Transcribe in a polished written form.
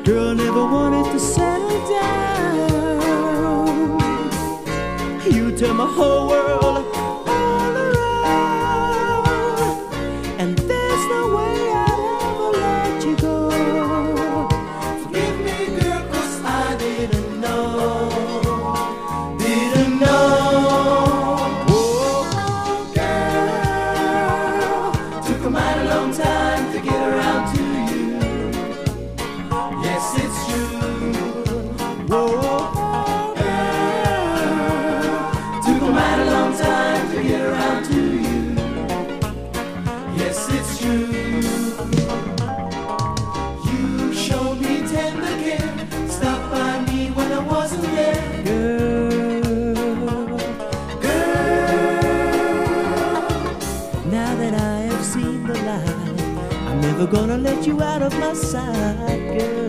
Girl, never wanted to settle down. You turn my whole world all around, and there's no way I'd ever let you go. Forgive me, girl, 'cause I didn't know. Didn't know. Oh, girl, took a mighty long time to get around to you. Yes, it's true. Whoa, girl, took a mighty long time to get around to you. Yes, it's true. You showed me tender care, stopped by me when I wasn't there. Girl, girl, now that I have seen the light, I'm never gonna let you out of my sight, girl.